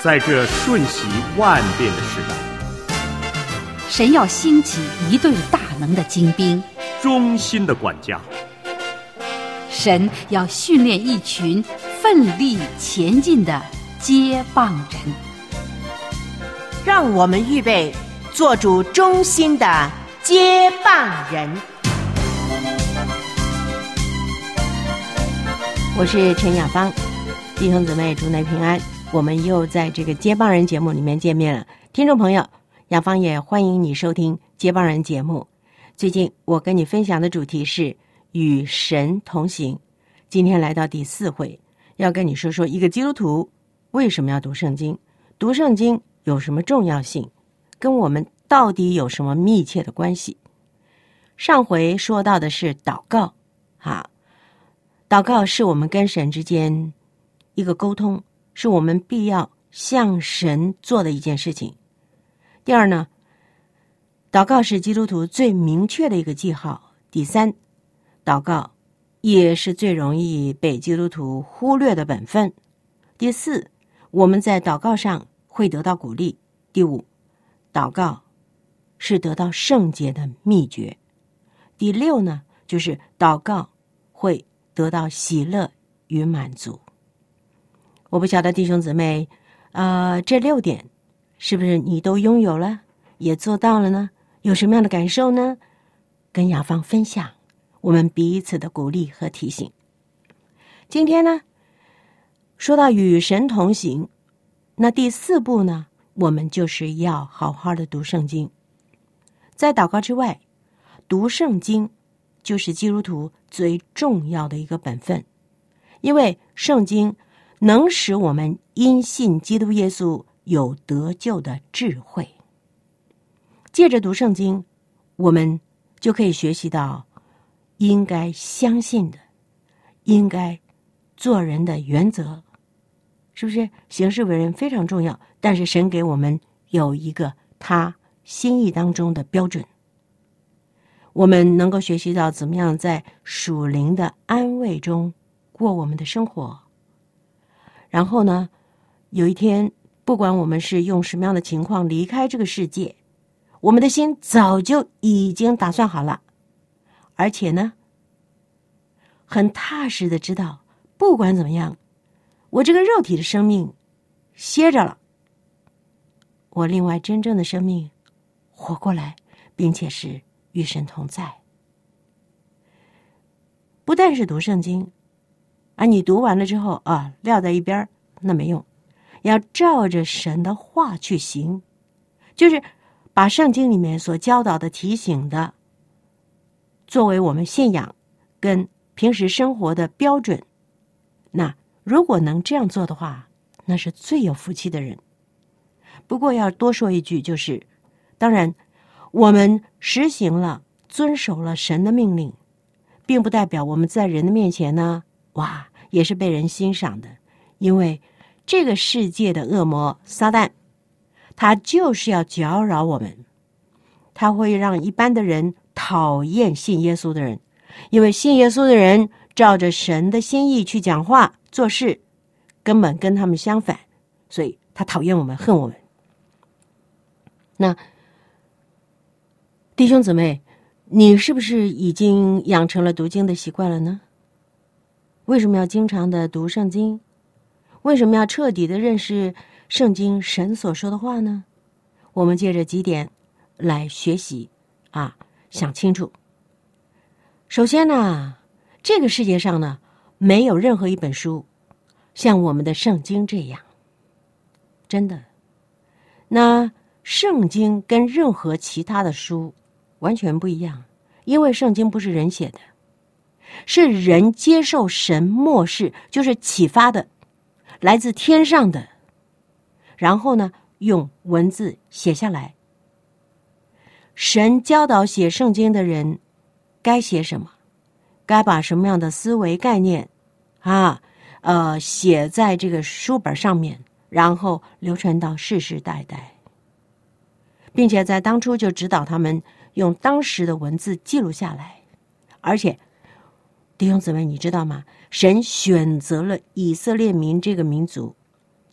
在这瞬息万变的时代， 神要兴起一队大能的精兵， 忠心的管家。 神要训练一群奋力前进的接棒人。 让我们预备做主忠心的接棒人。我是陈雅芳，弟兄姊妹主内平安。我们又在这个接棒人节目里面见面了。听众朋友，雅芳也欢迎你收听接棒人节目。最近我跟你分享的主题是与神同行。今天来到第4回，要跟你说说一个基督徒为什么要读圣经，读圣经有什么重要性，跟我们到底有什么密切的关系。上回说到的是祷告祷告是我们跟神之间一个沟通，是我们必要向神做的一件事情。第二呢，祷告是基督徒最明确的一个记号。第三，祷告也是最容易被基督徒忽略的本分。第四，我们在祷告上会得到鼓励。第五，祷告是得到圣洁的秘诀。第六呢，就是祷告会得到喜乐与满足。我不晓得弟兄姊妹，这6点是不是你都拥有了，也做到了呢？有什么样的感受呢？跟雅芳分享，我们彼此的鼓励和提醒。今天呢，说到与神同行，那第4步呢，我们就是要好好的读圣经。在祷告之外，读圣经就是基督徒最重要的一个本分，因为圣经能使我们因信基督耶稣有得救的智慧。借着读圣经，我们就可以学习到应该相信的，应该做人的原则，是不是？行事为人非常重要，但是神给我们有一个他心意当中的标准。我们能够学习到怎么样在属灵的安慰中过我们的生活。然后呢，有一天，不管我们是用什么样的情况离开这个世界，我们的心早就已经打算好了，而且呢，很踏实的知道，不管怎么样，我这个肉体的生命歇着了，我另外真正的生命活过来，并且是与神同在。不但是读圣经你读完了之后撂在一边，那没用，要照着神的话去行，就是把圣经里面所教导的提醒的作为我们信仰跟平时生活的标准。那如果能这样做的话，那是最有福气的人。不过要多说一句，就是当然我们实行了遵守了神的命令，并不代表我们在人的面前呢也是被人欣赏的。因为这个世界的恶魔撒旦，他就是要搅扰我们，他会让一般的人讨厌信耶稣的人，因为信耶稣的人照着神的心意去讲话做事，根本跟他们相反，所以他讨厌我们，恨我们。那弟兄姊妹，你是不是已经养成了读经的习惯了呢？为什么要经常的读圣经？为什么要彻底的认识圣经神所说的话呢？我们借着几点来学习想清楚。首先呢，这个世界上呢，没有任何一本书像我们的圣经这样，真的。那圣经跟任何其他的书完全不一样，因为圣经不是人写的，是人接受神默示，就是启发的，来自天上的，然后呢，用文字写下来。神教导写圣经的人该写什么，该把什么样的思维概念写在这个书本上面，然后流传到世世代代，并且在当初就指导他们用当时的文字记录下来。而且弟兄姊妹，你知道吗？神选择了以色列民这个民族，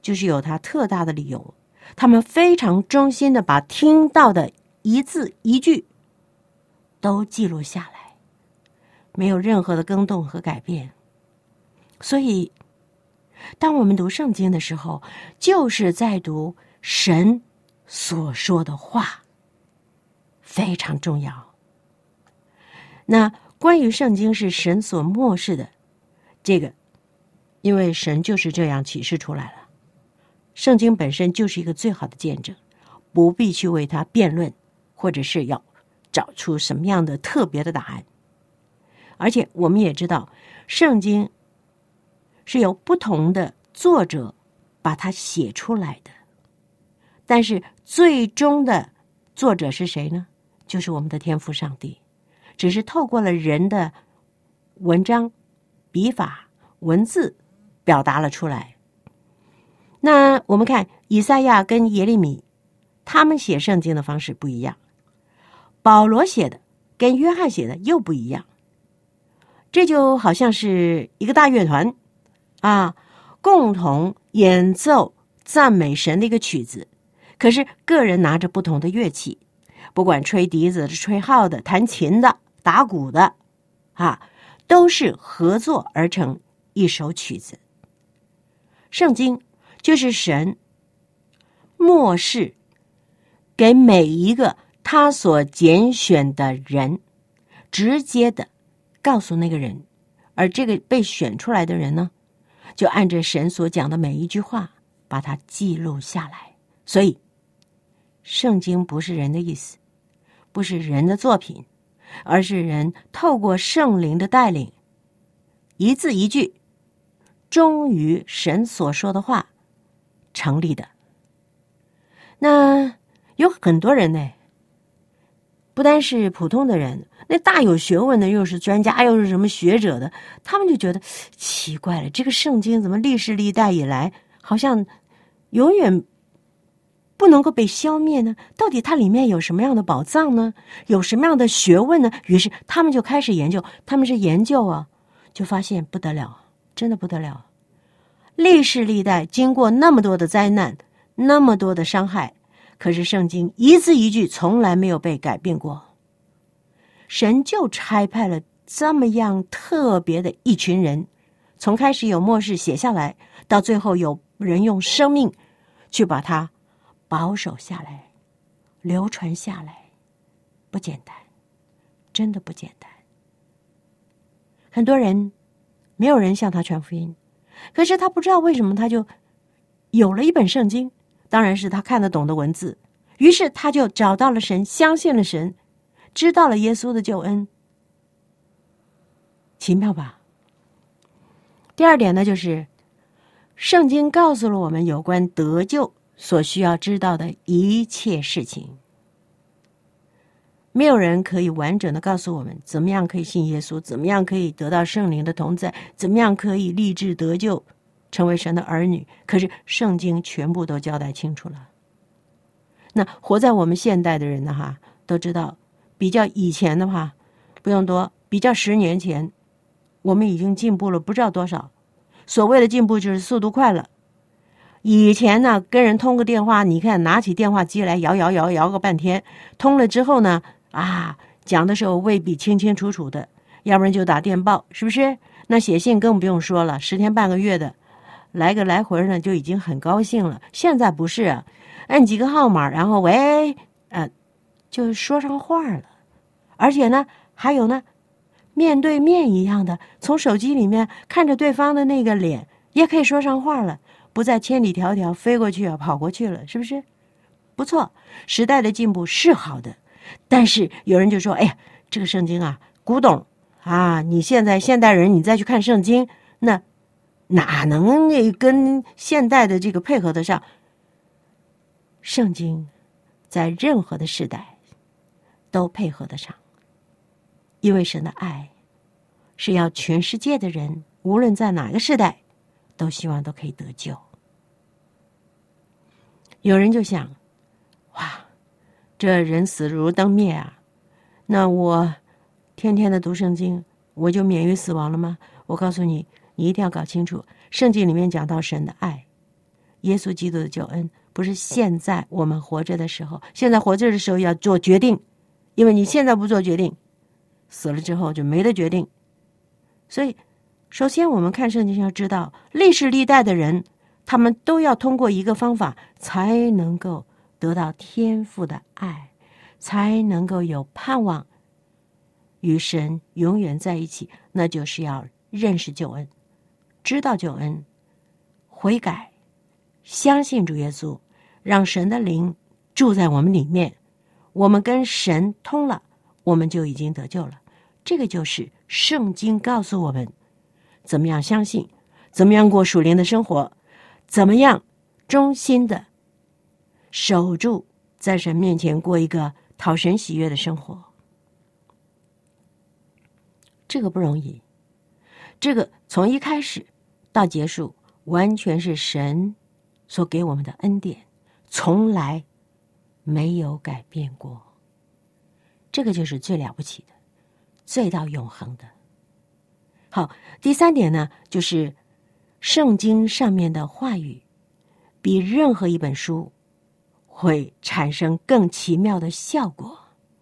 就是有他特大的理由，他们非常忠心的把听到的一字一句都记录下来，没有任何的更动和改变。所以当我们读圣经的时候，就是在读神所说的话，非常重要。那关于圣经是神所默示的，这个因为神就是这样启示出来了，圣经本身就是一个最好的见证，不必去为它辩论，或者是要找出什么样的特别的答案。而且我们也知道，圣经是由不同的作者把它写出来的，但是最终的作者是谁呢？就是我们的天父上帝，只是透过了人的文章、笔法、文字表达了出来。那我们看以赛亚跟耶利米，他们写圣经的方式不一样，保罗写的跟约翰写的又不一样。这就好像是一个大乐团啊，共同演奏赞美神的一个曲子，可是个人拿着不同的乐器，不管吹笛子的、吹号的、弹琴的、打鼓的啊，都是合作而成一首曲子。圣经就是神默示给每一个他所拣选的人，直接的告诉那个人，而这个被选出来的人呢，就按着神所讲的每一句话把它记录下来。所以圣经不是人的意思，不是人的作品，而是人透过圣灵的带领，一字一句忠于神所说的话成立的。那有很多人呢，不单是普通的人，那大有学问的，又是专家，又是什么学者的，他们就觉得奇怪了，这个圣经怎么历世历代以来好像永远不能够被消灭呢？到底它里面有什么样的宝藏呢？有什么样的学问呢？于是他们就开始研究，他们是研究啊，就发现不得了，真的不得了。历世历代经过那么多的灾难，那么多的伤害，可是圣经一字一句从来没有被改变过。神就差派了这么样特别的一群人，从开始有默示写下来，到最后有人用生命去把它保守下来，流传下来，不简单，真的不简单。很多人没有人向他传福音，可是他不知道为什么他就有了一本圣经，当然是他看得懂的文字，于是他就找到了神，相信了神，知道了耶稣的救恩。奇妙吧？第二点呢，就是圣经告诉了我们有关得救所需要知道的一切事情。没有人可以完整的告诉我们怎么样可以信耶稣，怎么样可以得到圣灵的同在，怎么样可以立志得救，成为神的儿女。可是圣经全部都交代清楚了。那活在我们现代的人呢，都知道，比较以前的话不用多，比较10年前，我们已经进步了不知道多少。所谓的进步就是速度快了。以前呢，跟人通个电话，你看拿起电话机来摇个半天，通了之后呢，讲的时候未必清清楚楚的，要不然就打电报，是不是？那写信更不用说了，10天半个月的，来个来回呢就已经很高兴了。现在不是啊，按几个号码，然后喂，就说上话了。而且呢，还有呢，面对面一样的，从手机里面看着对方的那个脸，也可以说上话了，不再千里迢迢飞过去跑过去了，是不是？不错，时代的进步是好的，但是有人就说，哎呀，这个圣经古董你现在现代人你再去看圣经，那哪能跟现代的这个配合得上？圣经在任何的时代都配合得上，因为神的爱是要全世界的人，无论在哪个时代，都希望都可以得救。有人就想，哇，这人死如灯灭啊，那我天天的读圣经，我就免于死亡了吗？我告诉你，你一定要搞清楚，圣经里面讲到神的爱， 耶稣基督的救恩，不是现在我们活着的时候，现在活着的时候要做决定，因为你现在不做决定，死了之后就没得决定。所以首先我们看圣经要知道，历史历代的人，他们都要通过一个方法才能够得到天父的爱，才能够有盼望与神永远在一起，那就是要认识救恩，知道救恩，悔改，相信主耶稣，让神的灵住在我们里面，我们跟神通了，我们就已经得救了。这个就是圣经告诉我们怎么样相信，怎么样过属灵的生活，怎么样忠心的守住在神面前过一个讨神喜悦的生活。这个不容易，这个从一开始到结束完全是神所给我们的恩典，从来没有改变过。这个就是最了不起的，最到永恒的。好，第三点呢，就是圣经上面的话语比任何一本书会产生更奇妙的效果。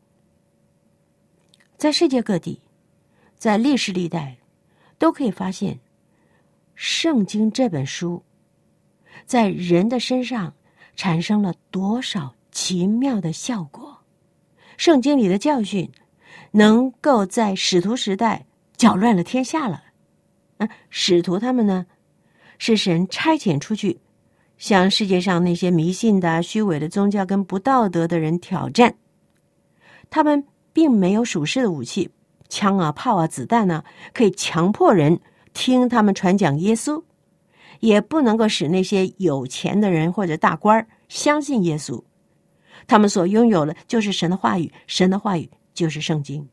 在世界各地，在历史历代都可以发现，圣经这本书在人的身上产生了多少奇妙的效果。圣经里的教训能够在使徒时代搅乱了天下了。使徒他们呢，是神差遣出去向世界上那些迷信的、虚伪的宗教跟不道德的人挑战。他们并没有属世的武器，枪啊、炮啊、子弹啊，可以强迫人听他们传讲耶稣，也不能够使那些有钱的人或者大官相信耶稣。他们所拥有的就是神的话语，神的话语就是圣经。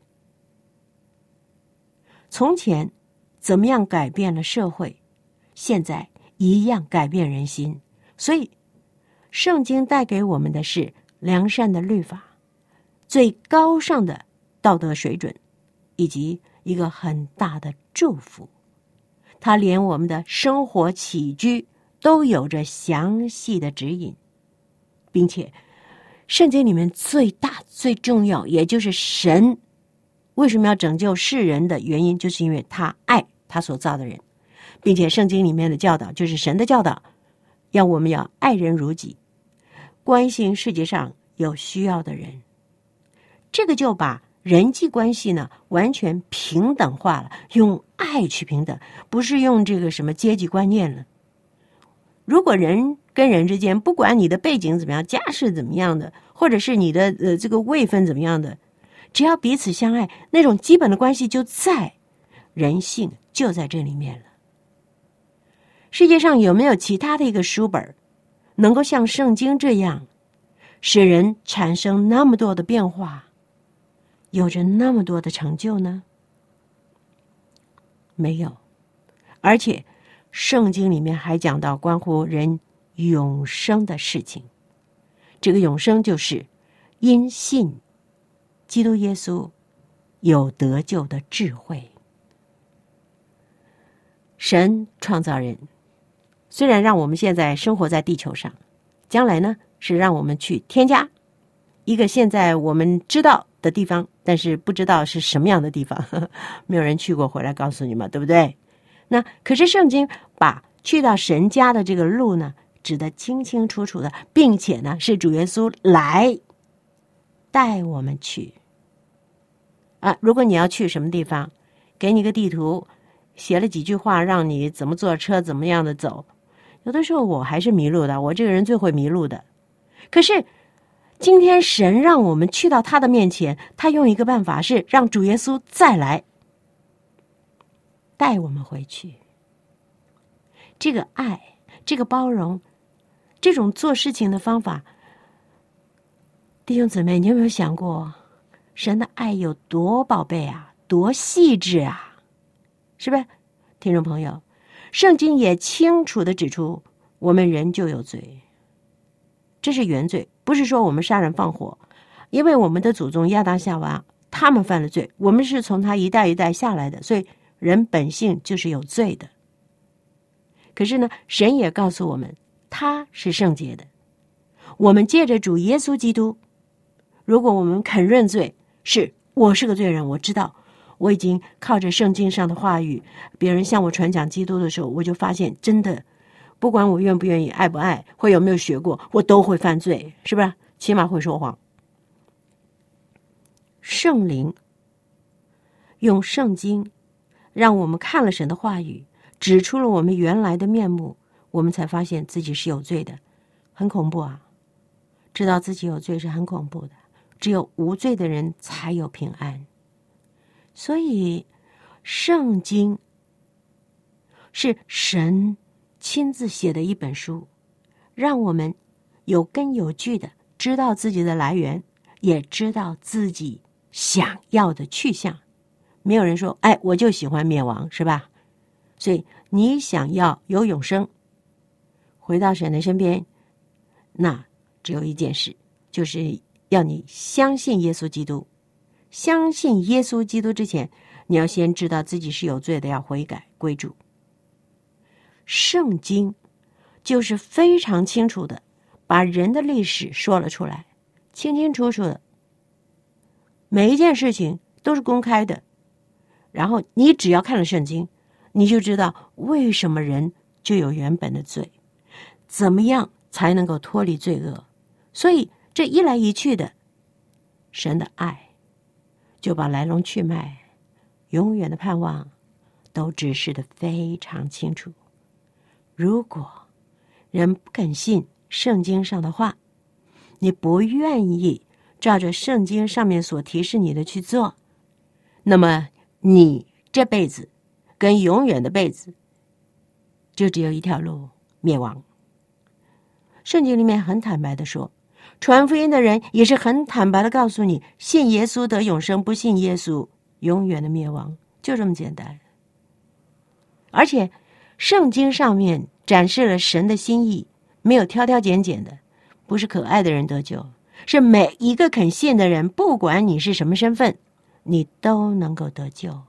从前怎么样改变了社会，现在一样改变人心。所以圣经带给我们的是良善的律法，最高尚的道德水准，以及一个很大的祝福。它连我们的生活起居都有着详细的指引，并且圣经里面最大最重要，也就是神为什么要拯救世人的原因，就是因为他爱他所造的人，并且圣经里面的教导就是神的教导，要我们要爱人如己，关心世界上有需要的人。这个就把人际关系呢完全平等化了，用爱去平等，不是用这个什么阶级观念了。如果人跟人之间，不管你的背景怎么样，家世怎么样的，或者是你的这个位分怎么样的，只要彼此相爱，那种基本的关系就在，人性就在这里面了。世界上有没有其他的一个书本能够像圣经这样使人产生那么多的变化，有着那么多的成就呢？没有。而且圣经里面还讲到关乎人永生的事情，这个永生就是因信基督耶稣有得救的智慧。神创造人，虽然让我们现在生活在地球上，将来呢是让我们去添加一个现在我们知道的地方，但是不知道是什么样的地方，没有人去过回来告诉你嘛，对不对？那可是圣经把去到神家的这个路呢指得清清楚楚的，并且呢是主耶稣来带我们去啊。如果你要去什么地方，给你个地图，写了几句话让你怎么坐车怎么样的走，有的时候我还是迷路的，我这个人最会迷路的。可是今天神让我们去到他的面前，他用一个办法是让主耶稣再来带我们回去。这个爱，这个包容，这种做事情的方法，弟兄姊妹，你有没有想过神的爱有多宝贝啊，多细致啊，是不是？听众朋友，圣经也清楚地指出，我们人就有罪，这是原罪，不是说我们杀人放火，因为我们的祖宗亚当夏娃他们犯了罪，我们是从他一代一代下来的，所以人本性就是有罪的。可是呢，神也告诉我们， 他是圣洁的。我们借着主耶稣基督，如果我们肯认罪，我是个罪人，我知道我已经靠着圣经上的话语，别人向我传讲基督的时候，我就发现真的不管我愿不愿意，爱不爱，或有没有学过，我都会犯罪，是不是？起码会说谎。圣灵用圣经让我们看了神的话语，指出了我们原来的面目，我们才发现自己是有罪的，很恐怖啊！知道自己有罪是很恐怖的，只有无罪的人才有平安。所以圣经是神亲自写的一本书，让我们有根有据的知道自己的来源，也知道自己想要的去向。没有人说我就喜欢灭亡，是吧？所以你想要有永生，回到神的身边，那只有一件事，就是要你相信耶稣基督。相信耶稣基督之前，你要先知道自己是有罪的，要悔改归主。圣经就是非常清楚的把人的历史说了出来，清清楚楚的，每一件事情都是公开的。然后你只要看了圣经，你就知道为什么人就有原本的罪，怎么样才能够脱离罪恶。所以这一来一去的，神的爱就把来龙去脉、永远的盼望都指示得非常清楚。如果人不肯信圣经上的话，你不愿意照着圣经上面所提示你的去做，那么你这辈子跟永远的辈子就只有一条路，灭亡。圣经里面很坦白的说，传福音的人也是很坦白的告诉你，信耶稣得永生，不信耶稣永远的灭亡，就这么简单。而且圣经上面展示了神的心意，没有挑挑拣拣的，不是可爱的人得救，是每一个肯信的人，不管你是什么身份，你都能够得救。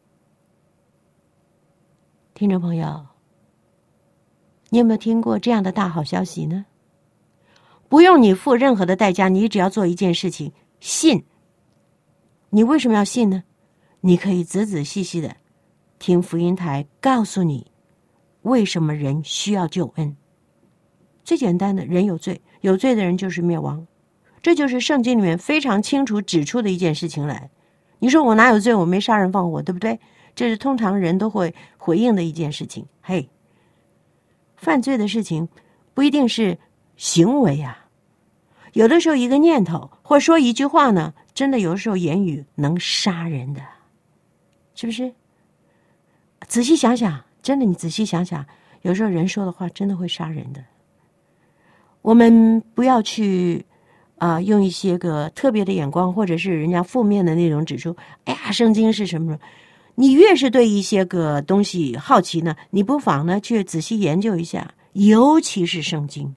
听众朋友，你有没有听过这样的大好消息呢？不用你付任何的代价，你只要做一件事情，信。你为什么要信呢？你可以仔仔细细的听福音台告诉你为什么人需要救恩。最简单的，人有罪，有罪的人就是灭亡，这就是圣经里面非常清楚指出的一件事情来。你说我哪有罪，我没杀人放火，对不对？这是通常人都会回应的一件事情。嘿，犯罪的事情不一定是行为啊，有的时候一个念头或说一句话呢，真的有的时候言语能杀人的，是不是？仔细想想，真的你仔细想想，有时候人说的话真的会杀人的。我们不要去用一些个特别的眼光，或者是人家负面的那种指出，圣经是什么？你越是对一些个东西好奇呢，你不妨呢去仔细研究一下，尤其是圣经。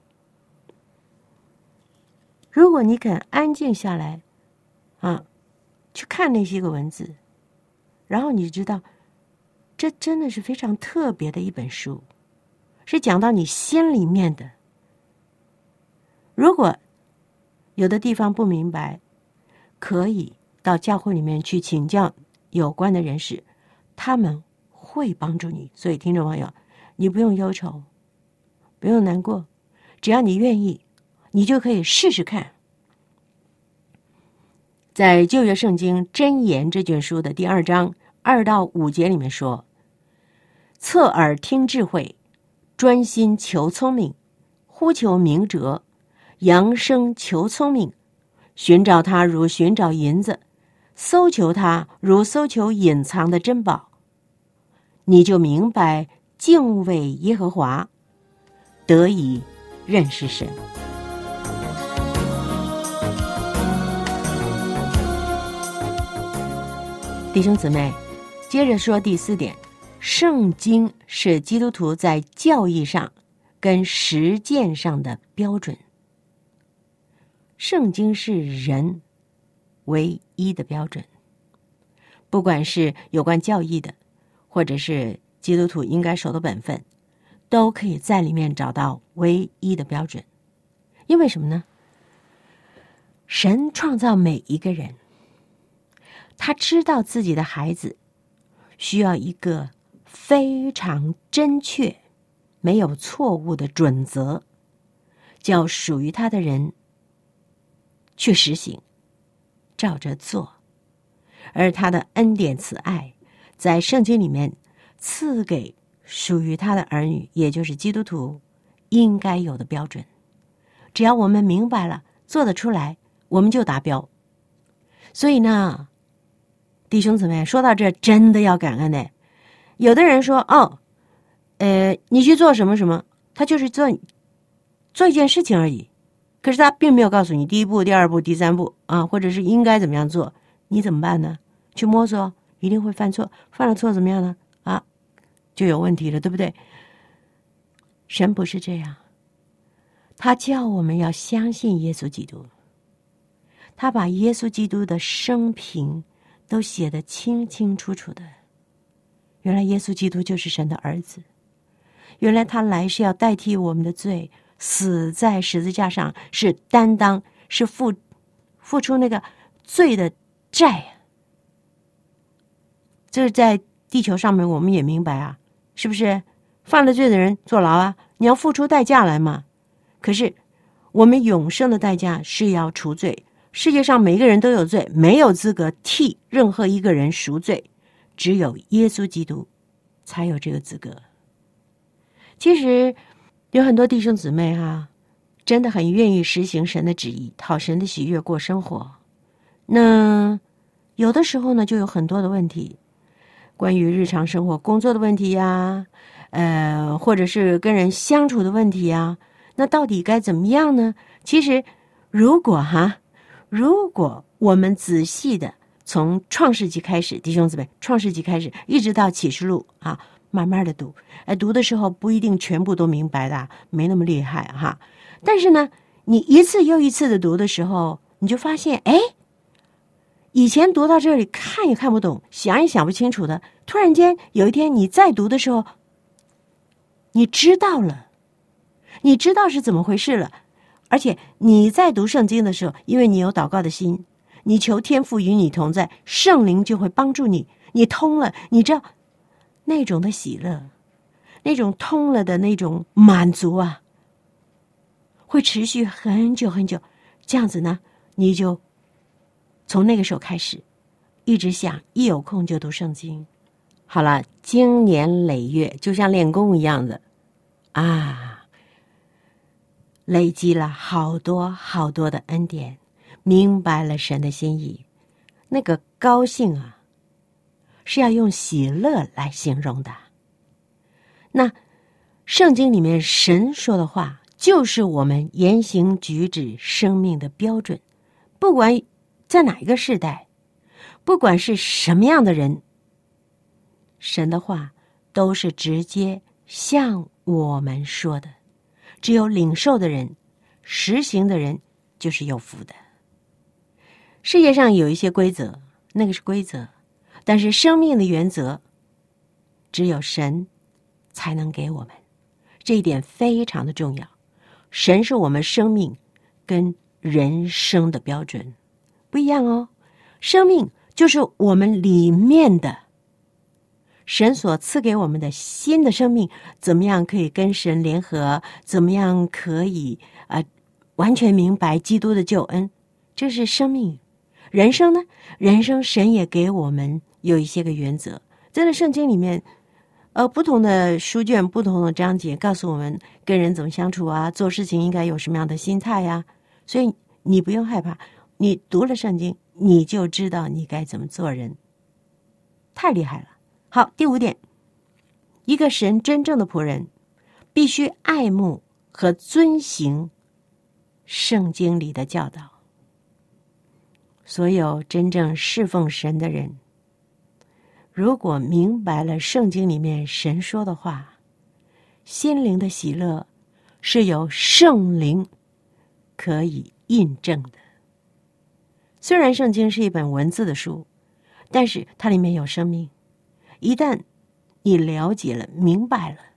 如果你肯安静下来去看那些个文字，然后你知道这真的是非常特别的一本书，是讲到你心里面的。如果有的地方不明白，可以到教会里面去请教有关的人士，他们会帮助你。所以听众朋友，你不用忧愁，不用难过，只要你愿意，你就可以试试看。在旧约圣经箴言这卷书的第2章2到5节里面说，侧耳听智慧，专心求聪明，呼求明哲，扬声求聪明，寻找他如寻找银子，搜求他如搜求隐藏的珍宝，你就明白敬畏耶和华，得以认识神。弟兄姊妹，接着说第4点，圣经是基督徒在教义上跟实践上的标准。圣经是人唯一的标准，不管是有关教义的，或者是基督徒应该守的本分， 都可以在里面找到唯一的标准。因为什么呢？神创造每一个人，他知道自己的孩子需要一个非常正确、没有错误的准则，叫属于他的人去实行，照着做。而他的恩典慈爱在圣经里面赐给属于他的儿女，也就是基督徒应该有的标准。只要我们明白了，做得出来，我们就达标。所以呢，弟兄姊妹，说到这真的要感恩的。有的人说你去做什么什么，他就是做一件事情而已，可是他并没有告诉你第一步、第二步、第三步啊，或者是应该怎么样做，你怎么办呢？去摸索，一定会犯错，犯了错怎么样呢？啊，就有问题了，对不对？神不是这样，他叫我们要相信耶稣基督，他把耶稣基督的生平都写得清清楚楚的。原来耶稣基督就是神的儿子，原来他来是要代替我们的罪，死在十字架上，是担当，是付出那个罪的债。这是在地球上面我们也明白啊，是不是？犯了罪的人坐牢啊，你要付出代价来嘛。可是我们永生的代价是要除罪，世界上每一个人都有罪，没有资格替任何一个人赎罪，只有耶稣基督才有这个资格。其实有很多弟兄姊妹真的很愿意实行神的旨意，讨神的喜悦过生活。那有的时候呢，就有很多的问题，关于日常生活工作的问题呀，或者是跟人相处的问题呀，那到底该怎么样呢？其实如果我们仔细的从创世纪开始，弟兄姊妹，创世纪开始一直到启示录慢慢的读，读的时候不一定全部都明白的，没那么厉害但是呢，你一次又一次的读的时候，你就发现，以前读到这里看也看不懂，想也想不清楚的，突然间有一天你再读的时候，你知道了，你知道是怎么回事了。而且你在读圣经的时候，因为你有祷告的心，你求天父与你同在，圣灵就会帮助你，你通了，你知道那种的喜乐，那种通了的那种满足会持续很久很久。这样子呢，你就从那个时候开始一直想，一有空就读圣经。好了，经年累月，就像练功一样的累积了好多好多的恩典，明白了神的心意，那个高兴是要用喜乐来形容的。那圣经里面神说的话，就是我们言行举止生命的标准，不管在哪一个世代，不管是什么样的人，神的话都是直接向我们说的。只有领受的人，实行的人，就是有福的。世界上有一些规则，那个是规则，但是生命的原则只有神才能给我们，这一点非常的重要。神是我们生命跟人生的标准不一样哦。生命就是我们里面的神所赐给我们的新的生命，怎么样可以跟神联合，怎么样可以完全明白基督的救恩，这是生命。人生呢，人生神也给我们有一些个原则，在圣经里面不同的书卷，不同的章节告诉我们跟人怎么相处做事情应该有什么样的心态所以你不用害怕，你读了圣经你就知道你该怎么做人，太厉害了。好，第5点，一个神真正的仆人必须爱慕和遵行圣经里的教导。所有真正侍奉神的人，如果明白了圣经里面神说的话，心灵的喜乐是由圣灵可以印证的。虽然圣经是一本文字的书，但是它里面有生命。一旦你了解了、明白了，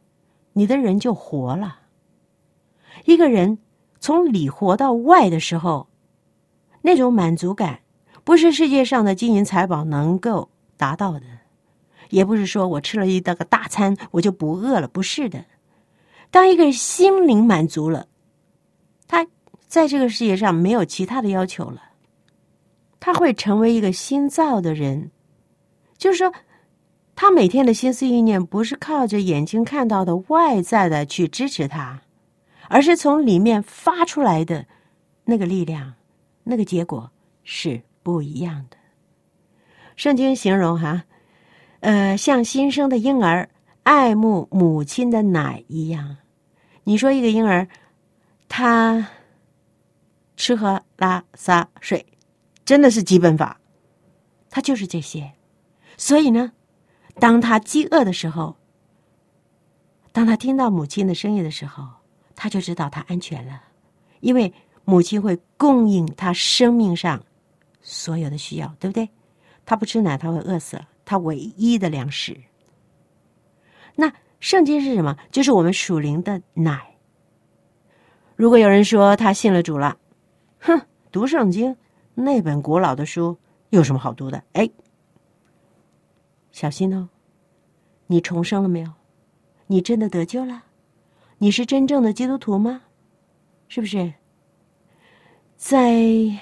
你的人就活了。一个人从里活到外的时候，那种满足感不是世界上的金银财宝能够达到的，也不是说我吃了一个大餐我就不饿了，不是的。当一个人心灵满足了，他在这个世界上没有其他的要求了，他会成为一个新造的人。就是说，他每天的心思意念不是靠着眼睛看到的外在的去支持他，而是从里面发出来的那个力量，那个结果是不一样的。圣经形容像新生的婴儿爱慕母亲的奶一样。你说一个婴儿，他吃喝拉撒睡，真的是基本法，他就是这些。所以呢，当他饥饿的时候，当他听到母亲的声音的时候，他就知道他安全了，因为母亲会供应他生命上所有的需要，对不对？他不吃奶他会饿死了，他唯一的粮食。那圣经是什么？就是我们属灵的奶。如果有人说他信了主了，读圣经那本古老的书有什么好读的？小心哦，你重生了没有？你真的得救了？你是真正的基督徒吗？是不是？在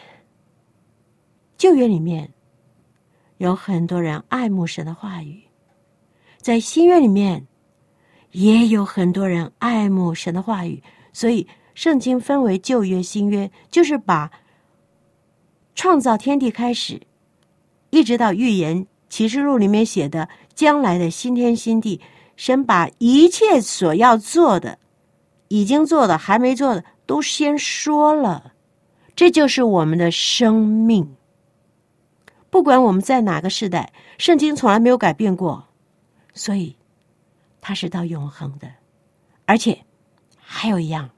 旧约里面有很多人爱慕神的话语，在新约里面也有很多人爱慕神的话语。所以圣经分为旧约新约，就是把创造天地开始一直到预言启示录里面写的将来的新天新地，神把一切所要做的，已经做的还没做的都先说了。这就是我们的生命。不管我们在哪个时代，圣经从来没有改变过，所以它是到永恒的。而且还有一样，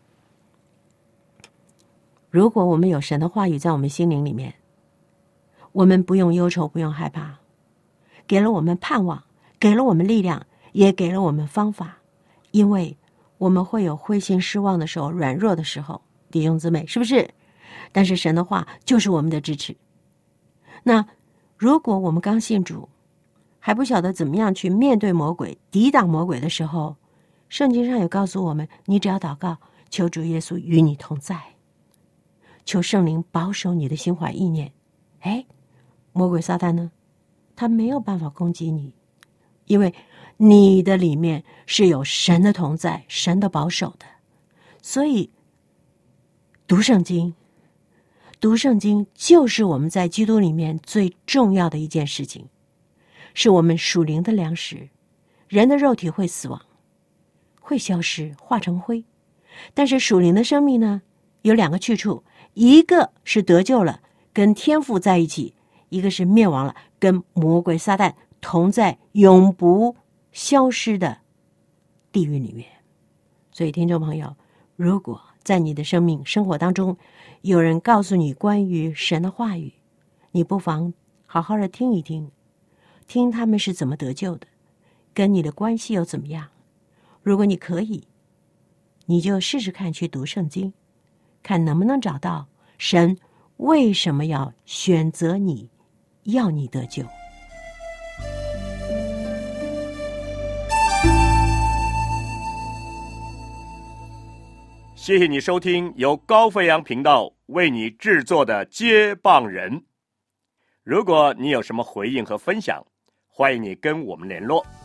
如果我们有神的话语在我们心灵里面，我们不用忧愁，不用害怕，给了我们盼望，给了我们力量，也给了我们方法。因为我们会有灰心失望的时候，软弱的时候，弟兄姊妹，是不是？但是神的话就是我们的支持。那如果我们刚信主，还不晓得怎么样去面对魔鬼，抵挡魔鬼的时候，圣经上有告诉我们，你只要祷告，求主耶稣与你同在，求圣灵保守你的心怀意念。魔鬼撒旦呢，他没有办法攻击你，因为你的里面是有神的同在，神的保守的。所以读圣经就是我们在基督里面最重要的一件事情，是我们属灵的粮食。人的肉体会死亡，会消失，化成灰，但是属灵的生命呢，有两个去处，一个是得救了，跟天父在一起；一个是灭亡了，跟魔鬼撒旦同在永不消失的地狱里面。所以听众朋友，如果在你的生命生活当中有人告诉你关于神的话语，你不妨好好的听一听，听他们是怎么得救的，跟你的关系又怎么样。如果你可以，你就试试看去读圣经，看能不能找到神为什么要选择你，要你得救。 谢谢你收听由高飞扬频道为你制作的接棒人。如果你有什么回应和分享，欢迎你跟我们联络。